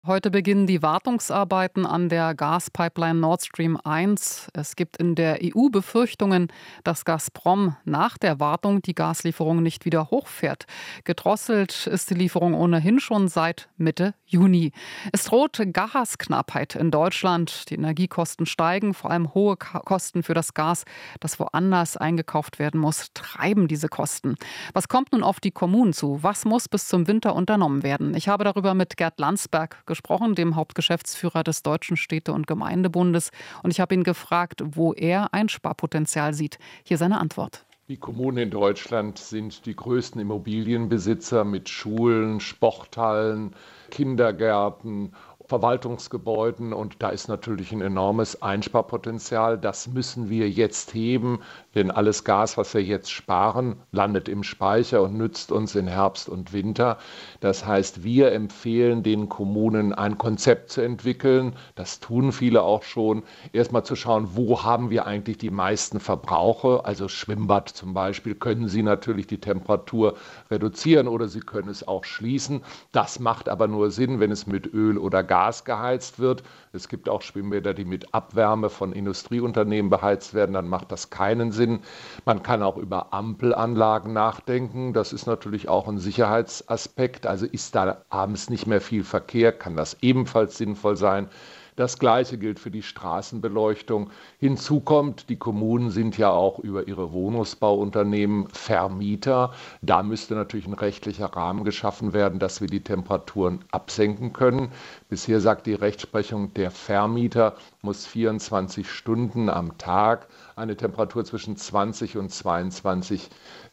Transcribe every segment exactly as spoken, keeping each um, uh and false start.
Heute beginnen die Wartungsarbeiten an der Gaspipeline Nord Stream eins. Es gibt in der E U Befürchtungen, dass Gazprom nach der Wartung die Gaslieferung nicht wieder hochfährt. Gedrosselt ist die Lieferung ohnehin schon seit Mitte Juni. Es droht Gasknappheit in Deutschland. Die Energiekosten steigen, vor allem hohe Kosten für das Gas, das woanders eingekauft werden muss, treiben diese Kosten. Was kommt nun auf die Kommunen zu? Was muss bis zum Winter unternommen werden? Ich habe darüber mit Gerd Landsberg gesprochen, dem Hauptgeschäftsführer des Deutschen Städte- und Gemeindebundes. Und ich habe ihn gefragt, wo er Einsparpotenzial sieht. Hier seine Antwort. Die Kommunen in Deutschland sind die größten Immobilienbesitzer mit Schulen, Sporthallen, Kindergärten, Verwaltungsgebäuden, und da ist natürlich ein enormes Einsparpotenzial. Das müssen wir jetzt heben, denn alles Gas, was wir jetzt sparen, landet im Speicher und nützt uns in Herbst und Winter. Das heißt, wir empfehlen den Kommunen, ein Konzept zu entwickeln. Das tun viele auch schon. Erstmal zu schauen, wo haben wir eigentlich die meisten Verbrauche? Also Schwimmbad zum Beispiel, können Sie natürlich die Temperatur reduzieren oder Sie können es auch schließen. Das macht aber nur Sinn, wenn es mit Öl oder Gas geheizt wird. Es gibt auch Schwimmbäder, die mit Abwärme von Industrieunternehmen beheizt werden, dann macht das keinen Sinn. Man kann auch über Ampelanlagen nachdenken. Das ist natürlich auch ein Sicherheitsaspekt. Also ist da abends nicht mehr viel Verkehr, kann das ebenfalls sinnvoll sein. Das Gleiche gilt für die Straßenbeleuchtung. Hinzu kommt, die Kommunen sind ja auch über ihre Wohnungsbauunternehmen Vermieter. Da müsste natürlich ein rechtlicher Rahmen geschaffen werden, dass wir die Temperaturen absenken können. Bisher sagt die Rechtsprechung, der Vermieter muss vierundzwanzig Stunden am Tag eine Temperatur zwischen zwanzig und zweiundzwanzig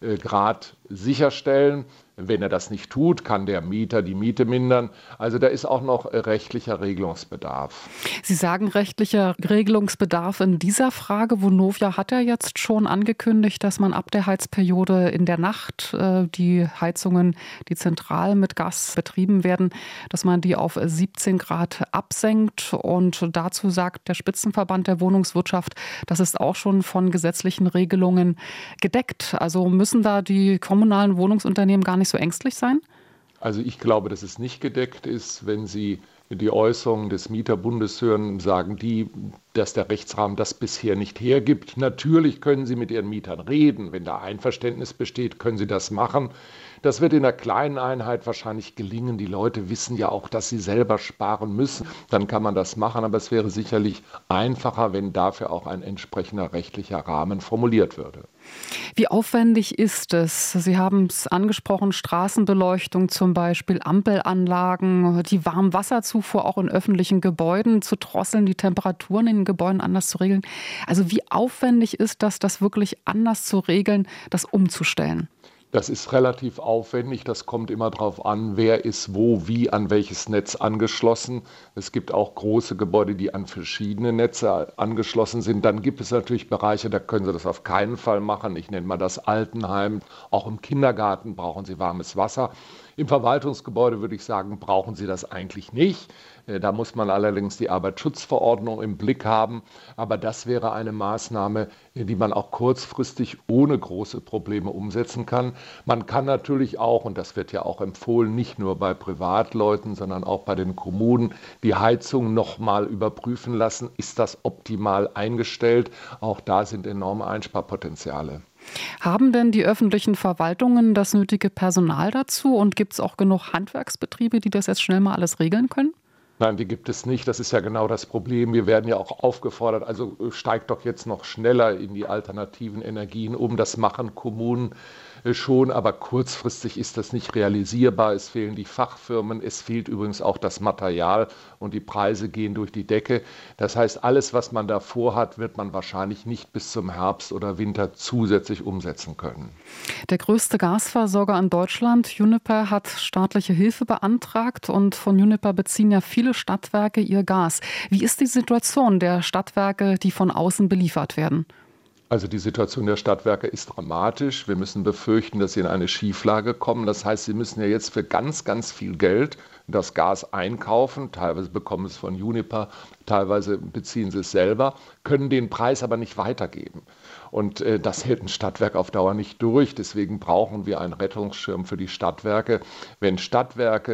Grad sicherstellen. Wenn er das nicht tut, kann der Mieter die Miete mindern. Also da ist auch noch rechtlicher Regelungsbedarf. Sie sagen rechtlicher Regelungsbedarf in dieser Frage. Vonovia hat ja jetzt schon angekündigt, dass man ab der Heizperiode in der Nacht äh, die Heizungen, die zentral mit Gas betrieben werden, dass man die auf siebzehn Grad absenkt. Und dazu sagt der Spitzenverband der Wohnungswirtschaft, das ist auch schon von gesetzlichen Regelungen gedeckt. Also müssen da die kommunalen Wohnungsunternehmen gar nicht so ängstlich sein? Also ich glaube, dass es nicht gedeckt ist. Wenn Sie die Äußerungen des Mieterbundes hören, sagen die, dass der Rechtsrahmen das bisher nicht hergibt. Natürlich können Sie mit Ihren Mietern reden. Wenn da Einverständnis besteht, können Sie das machen. Das wird in einer kleinen Einheit wahrscheinlich gelingen. Die Leute wissen ja auch, dass sie selber sparen müssen. Dann kann man das machen. Aber es wäre sicherlich einfacher, wenn dafür auch ein entsprechender rechtlicher Rahmen formuliert würde. Wie aufwendig ist es? Sie haben es angesprochen, Straßenbeleuchtung zum Beispiel, Ampelanlagen, die Warmwasserzufuhr auch in öffentlichen Gebäuden zu drosseln, die Temperaturen in den Gebäuden anders zu regeln. Also wie aufwendig ist das, das wirklich anders zu regeln, das umzustellen? Das ist relativ aufwendig. Das kommt immer darauf an, wer ist wo, wie, an welches Netz angeschlossen. Es gibt auch große Gebäude, die an verschiedene Netze angeschlossen sind. Dann gibt es natürlich Bereiche, da können Sie das auf keinen Fall machen. Ich nenne mal das Altenheim. Auch im Kindergarten brauchen Sie warmes Wasser. Im Verwaltungsgebäude würde ich sagen, brauchen Sie das eigentlich nicht. Da muss man allerdings die Arbeitsschutzverordnung im Blick haben. Aber das wäre eine Maßnahme, die man auch kurzfristig ohne große Probleme umsetzen kann. Man kann natürlich auch, und das wird ja auch empfohlen, nicht nur bei Privatleuten, sondern auch bei den Kommunen, die Heizung nochmal überprüfen lassen. Ist das optimal eingestellt? Auch da sind enorme Einsparpotenziale. Haben denn die öffentlichen Verwaltungen das nötige Personal dazu? Und gibt es auch genug Handwerksbetriebe, die das jetzt schnell mal alles regeln können? Nein, die gibt es nicht. Das ist ja genau das Problem. Wir werden ja auch aufgefordert, also steigt doch jetzt noch schneller in die alternativen Energien um. Das machen Kommunen schon, aber kurzfristig ist das nicht realisierbar. Es fehlen die Fachfirmen, es fehlt übrigens auch das Material und die Preise gehen durch die Decke. Das heißt, alles, was man da vorhat, wird man wahrscheinlich nicht bis zum Herbst oder Winter zusätzlich umsetzen können. Der größte Gasversorger in Deutschland, Uniper, hat staatliche Hilfe beantragt und von Uniper beziehen ja viele Stadtwerke ihr Gas. Wie ist die Situation der Stadtwerke, die von außen beliefert werden? Also die Situation der Stadtwerke ist dramatisch. Wir müssen befürchten, dass sie in eine Schieflage kommen. Das heißt, sie müssen ja jetzt für ganz, ganz viel Geld das Gas einkaufen. Teilweise bekommen sie es von Uniper, teilweise beziehen sie es selber, können den Preis aber nicht weitergeben. Und äh, das hält ein Stadtwerk auf Dauer nicht durch. Deswegen brauchen wir einen Rettungsschirm für die Stadtwerke. Wenn Stadtwerke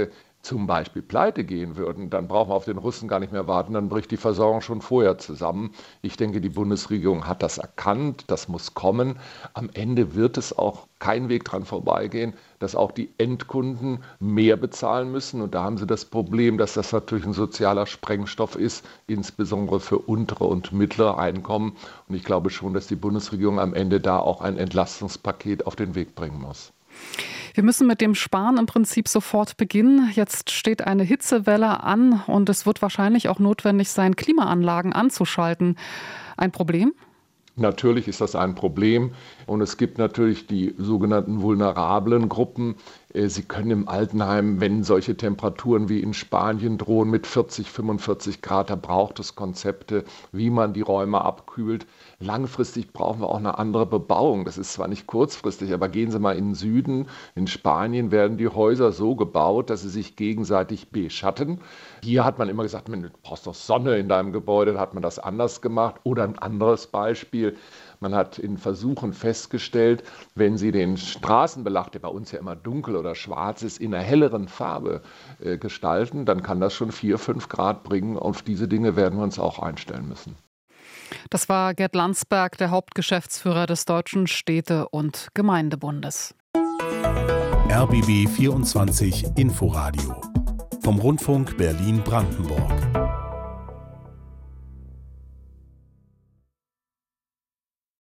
zum Beispiel pleite gehen würden, dann brauchen wir auf den Russen gar nicht mehr warten, dann bricht die Versorgung schon vorher zusammen. Ich denke, die Bundesregierung hat das erkannt, das muss kommen. Am Ende wird es auch kein Weg dran vorbeigehen, dass auch die Endkunden mehr bezahlen müssen. Und da haben sie das Problem, dass das natürlich ein sozialer Sprengstoff ist, insbesondere für untere und mittlere Einkommen. Und ich glaube schon, dass die Bundesregierung am Ende da auch ein Entlastungspaket auf den Weg bringen muss. Wir müssen mit dem Sparen im Prinzip sofort beginnen. Jetzt steht eine Hitzewelle an und es wird wahrscheinlich auch notwendig sein, Klimaanlagen anzuschalten. Ein Problem? Natürlich ist das ein Problem und es gibt natürlich die sogenannten vulnerablen Gruppen. Sie können im Altenheim, wenn solche Temperaturen wie in Spanien drohen mit vierzig, fünfundvierzig Grad, da braucht es Konzepte, wie man die Räume abkühlt. Langfristig brauchen wir auch eine andere Bebauung. Das ist zwar nicht kurzfristig, aber gehen Sie mal in den Süden. In Spanien werden die Häuser so gebaut, dass sie sich gegenseitig beschatten. Hier hat man immer gesagt, du brauchst doch Sonne in deinem Gebäude, da hat man das anders gemacht. Oder ein anderes Beispiel. Man hat in Versuchen festgestellt, wenn Sie den Straßenbelag, der bei uns ja immer dunkel oder schwarz ist, in einer helleren Farbe äh, gestalten, dann kann das schon vier, fünf Grad bringen. Auf diese Dinge werden wir uns auch einstellen müssen. Das war Gerd Landsberg, der Hauptgeschäftsführer des Deutschen Städte- und Gemeindebundes. R B B vierundzwanzig Inforadio vom Rundfunk Berlin-Brandenburg.